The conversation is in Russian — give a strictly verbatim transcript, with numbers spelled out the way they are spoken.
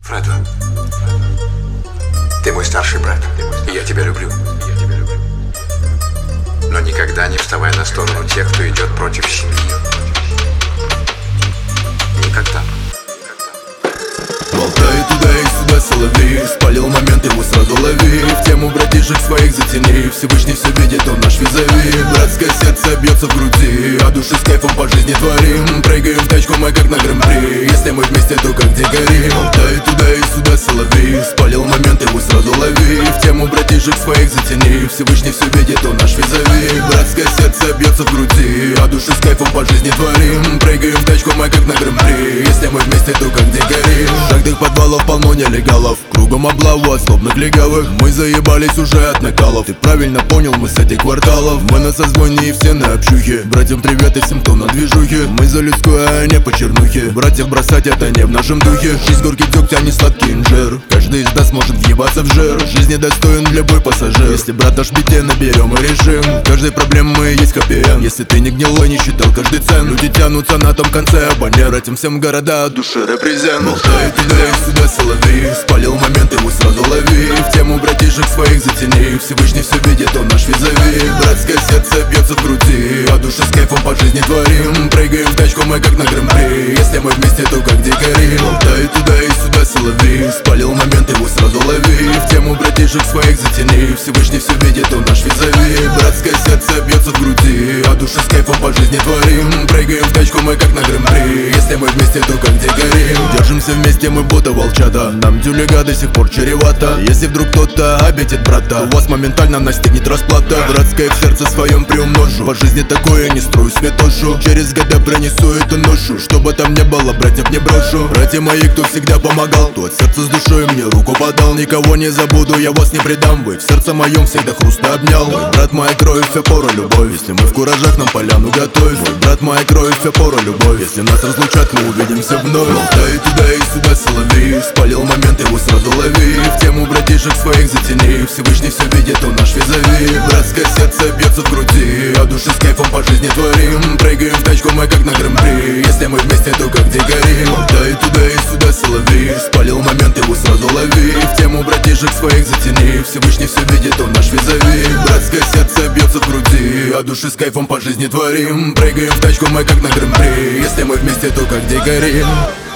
Фредо, ты мой старший брат, и я тебя люблю. Но никогда не вставай на сторону тех, кто идет против семьи. Никогда. Болтает туда и сюда соловей, спалил момент, его сразу лови. В тему братишек своих затяни, Всевышний все видит, он наш визави. Братское сердце бьется в груди, а души с кайфом по жизни творим. Прыгаем в тачку мы как на гран-при, если мы вместе, то как дикари. Болтает туда и сюда соловей, спалил момент, его сразу лови. В тему братишек своих затяни, Всевышний все видит, он наш визави. Братское сердце бьется в груди, а души с кайфом по жизни творим. Прыгаем в тачку мы как на гран-при, если мы вместе, то как дикари. Каждых подвалов полно нелегалов, кругом облаву от злобных легавых. Мы заебались уже от накалов, ты правильно понял, мы с этих кварталов. Мы на созвоне и все на общухе, братьям привет и всем, кто на движухе. Мы за людскую, а не по чернухе, братьев бросать это не в нашем духе. Жизнь горький дегтя, а не сладкий инжир, каждый из нас может въебаться в жир. Жизни достоин любой пассажир, если брат наш бите, наберем и решим. Каждой проблемы есть хэппи-энд, если ты не гнилой, не считал каждый цен. Люди тянутся на том конце, абонер, этим всем города от души репрезент. Болтает туда и сюда соловей, спалил момент, его сразу лови. В тему братишек своих затяни, Всевышний все видит, он наш визави. Братское сердце бьется в груди, а души с кайфом по жизни творим. Прыгаем в тачку мы как на гран-при, если мы вместе, то как дикари. Болтает туда и сюда соловей, спалил момент, его сразу лови. В тему братишек своих затяни, Всевышний все видит, он наш визави. Братское сердце бьется в груди, а души с кайфом по жизни творим. Прыгаем в тачку мы как на гран-при, если мы вместе, то как дикари. Держимся вместе, мы будто волчата, нам тюлега до сих пор чревато. Если вдруг кто-то обидит брата, у вас моментально настигнет расплата. Братское в сердце своем приумножу, по жизни такое не строю святошу. Через года пронесу эту ношу, чтобы там не было, братьев не брошу. Братья мои, кто всегда помогал, кто от сердца с душой мне руку подал. Никого не забуду, я вас не предам, вы в сердце моем всегда хрустно обнял. Мой брат, моя кровь, вся пора любовь, если мы в куражах, нам поляну готовь. Мой брат, моя кровь, вся пора любовь, если нас разлучат, мы увидимся вновь. Болтает туда и сюда соловей, спалил момент, его сразу лови. В тему братишек своих затяни, Всевышний все видит, он наш визави. Братское сердце бьется в груди, а души с кайфом по жизни творим. Прыгаем в тачку мы как на гран-при, если мы вместе, то как дикари. Болтает туда и сюда соловей, спалил момент, его сразу лови. В тему братишек своих затяни, Всевышний все видит, он наш визави. Братское сердце бьется в груди, а души с кайфом по жизни творим. Прыгаем в тачку мы как на гран-при, если мы вместе, то как дикари.